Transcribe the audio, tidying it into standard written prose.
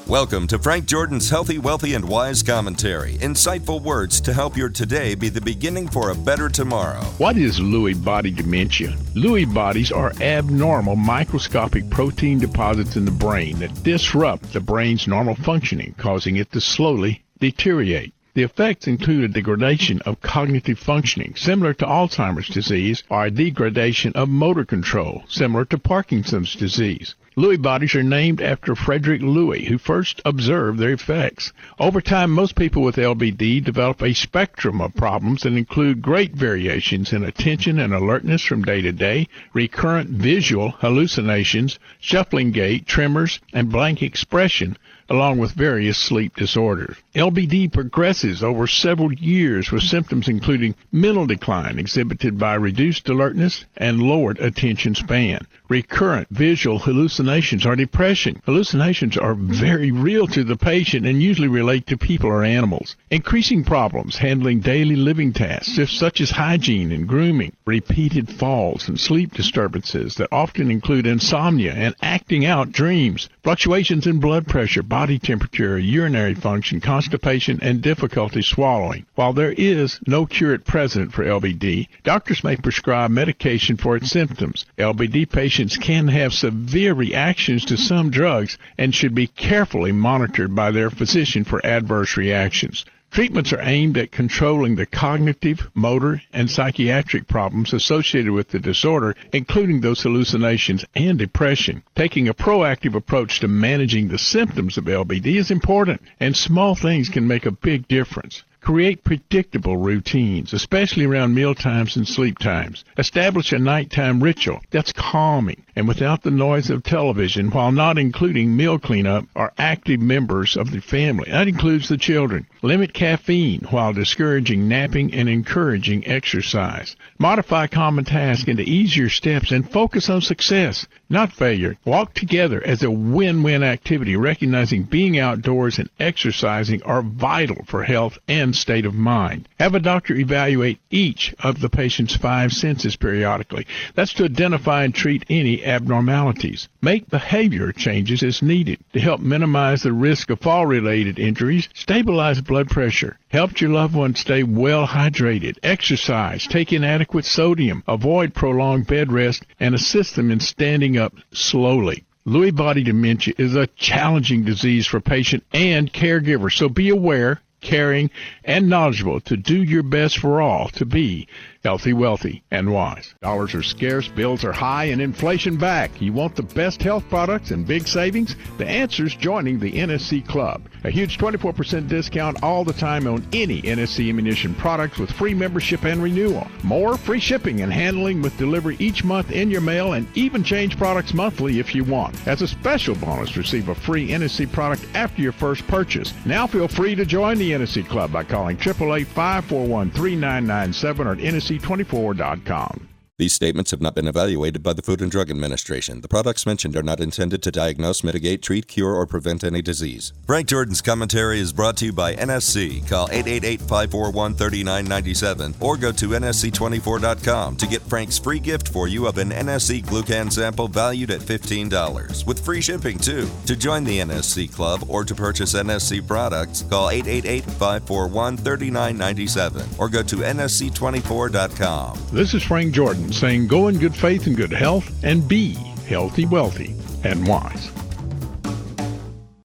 Welcome to Frank Jordan's Healthy, Wealthy, and Wise commentary. Insightful words to help your today be the beginning for a better tomorrow. What is Lewy body dementia? Lewy bodies are abnormal microscopic protein deposits in the brain that disrupt the brain's normal functioning, causing it to slowly deteriorate. The effects include a degradation of cognitive functioning, similar to Alzheimer's disease, or a degradation of motor control, similar to Parkinson's disease. Lewy bodies are named after Frederick Lewy, who first observed their effects. Over time, most people with LBD develop a spectrum of problems that include great variations in attention and alertness from day to day, recurrent visual hallucinations, shuffling gait, tremors, and blank expression, along with various sleep disorders. LBD progresses over several years with symptoms including mental decline exhibited by reduced alertness and lowered attention span. Recurrent visual hallucinations or depression. Hallucinations are very real to the patient and usually relate to people or animals. Increasing problems handling daily living tasks, such as hygiene and grooming. Repeated falls and sleep disturbances that often include insomnia and acting out dreams. Fluctuations in blood pressure, body temperature, urinary function, constipation, and difficulty swallowing. While there is no cure at present for LBD, doctors may prescribe medication for its symptoms. LBD patients can have severe reactions to some drugs and should be carefully monitored by their physician for adverse reactions. Treatments are aimed at controlling the cognitive, motor, and psychiatric problems associated with the disorder, including those hallucinations and depression. Taking a proactive approach to managing the symptoms of LBD is important, and small things can make a big difference. Create predictable routines, especially around meal times and sleep times. Establish a nighttime ritual that's calming and without the noise of television, while not including meal cleanup or active members of the family. That includes the children. Limit caffeine while discouraging napping and encouraging exercise. Modify common tasks into easier steps and focus on success, not failure. Walk together as a win-win activity, recognizing being outdoors and exercising are vital for health and state of mind. Have a doctor evaluate each of the patient's 5 senses periodically. That's to identify and treat any abnormalities. Make behavior changes as needed to help minimize the risk of fall-related injuries. Stabilize blood pressure. Help your loved one stay well hydrated. Exercise. Take in adequate sodium. Avoid prolonged bed rest and assist them in standing up slowly. Lewy body dementia is a challenging disease for patient and caregiver, so be aware, caring, and knowledgeable to do your best for all to be healthy, wealthy, and wise. Dollars are scarce, bills are high, and inflation back. You want the best health products and big savings? The answer's joining the NSC Club. A huge 24% discount all the time on any NSC ammunition products with free membership and renewal. More free shipping and handling with delivery each month in your mail, and even change products monthly if you want. As a special bonus, receive a free NSC product after your first purchase. Now feel free to join the NSC Club by calling 888-541-3997 or at NSC24.com. These statements have not been evaluated by the Food and Drug Administration. The products mentioned are not intended to diagnose, mitigate, treat, cure, or prevent any disease. Frank Jordan's commentary is brought to you by NSC. Call 888-541-3997 or go to NSC24.com to get Frank's free gift for you of an NSC Glucan sample valued at $15, with free shipping too. To join the NSC Club or to purchase NSC products, call 888-541-3997 or go to NSC24.com. This is Frank Jordan saying go in good faith and good health and be healthy, wealthy, and wise.